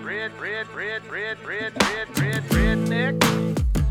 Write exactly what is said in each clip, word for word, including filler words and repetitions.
red, red, red, red, red, red, red, redneck.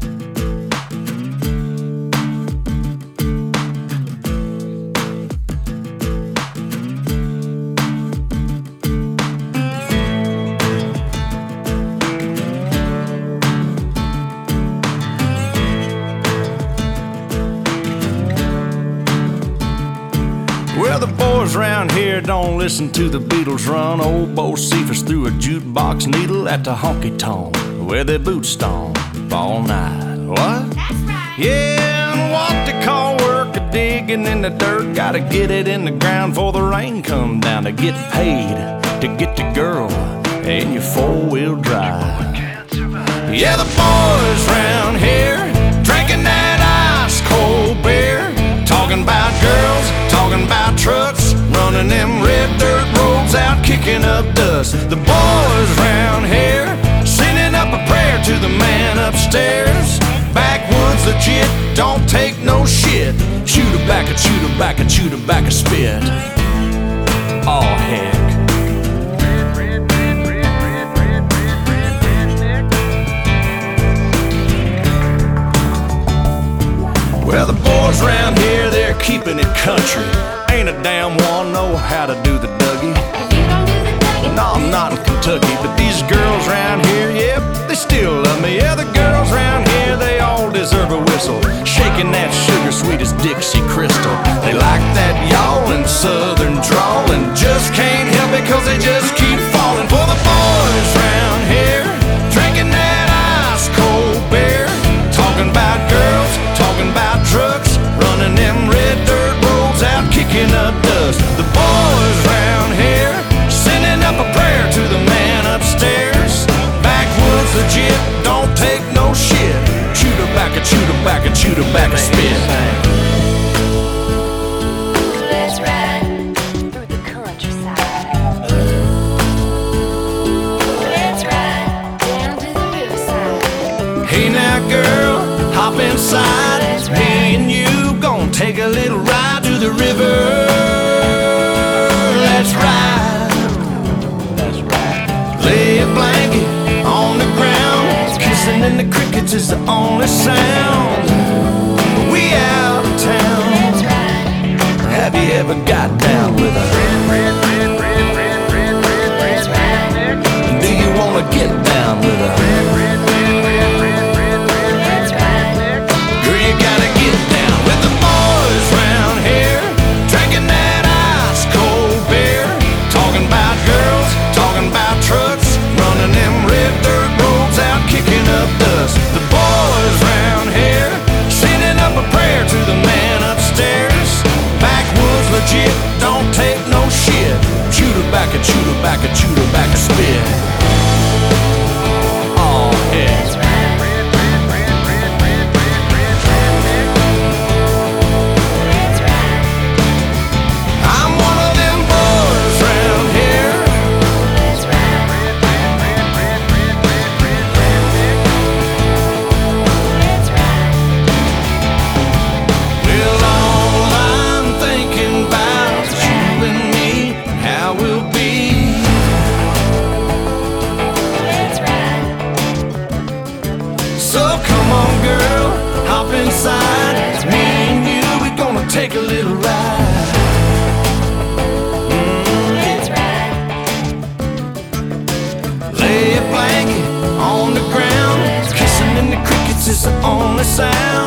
Well, the boys round here don't listen to the Beatles run. Old Bo Cephas threw a jukebox needle at the honky-tonk where their boots stomp all night. What? That's right. Yeah, and what they call work a digging in the dirt. Gotta get it in the ground before the rain come down to get paid to get the girl in your four-wheel drive. Yeah, the boys round here drinking that ice-cold beer, talking about girls, talking about trucks, running them red dirt roads out, kicking up dust. The boys round here sending up a prayer to the man upstairs. Backwoods legit, don't take no shit. Chew tobacco, chew tobacco, chew tobacco, spit. Oh heck. Well, the boys round here, they're keeping it country. Ain't a damn one know how to do the Dougie. You don't do the Dougie? No, I'm not in Kentucky, but these girls round here, yep, they still love me. Yeah, the girls round here, they all deserve a whistle, shaking that sugar sweet as Dixie Crystal. They like that yawling southern drawl and just can't help it cause they just keep falling for the boys round here, drinking that ice cold beer, talking about girls, talking about trucks, running them red dirt roads out, kicking up dust. The boys round here sending up a prayer to the man upstairs. Backwoods legit, don't take no shit. Chew tobacco, chew tobacco, chew tobacco, spit. Let's ride through the countryside. Let's ride down to the riverside. Hey now girl, hop inside. Me and you gon' take a little ride to the river. Let's ride. Let's ride. Lay a blanket on the ground. Kissing in the crickets is the only sound. We out of town. Let's ride. Have you ever got down with a Red, red, red, red, red, red, red, Let's ride. redneck. Do you wanna get down with a Red, red, red, red, red, red, red, Let's ride. redneck. Girl, you gotta get down with the boys round here, drinking that ice cold beer, talking about girls, talking about trucks, running them red dirt roads out, kicking up dust. The boys round here sending up a prayer to the man upstairs. Backwoods legit, don't take no shit. Chew tobacco, chew tobacco, chew tobacco, spit. Oh yeah. Let's ride. Red, red, red, red, red, red, red, redneck. Let's ride. I'm one of them boys round here. Let's ride. Red, red, red, red, red, red, red, redneck. Let's ride. Well, all I'm thinking about is you and me, and how we'll be. Let's ride. So come on, girl, hop inside. Me and you, we're gonna take a little ride. Let's ride. Lay a blanket on the ground. Kissing in the crickets is the only sound.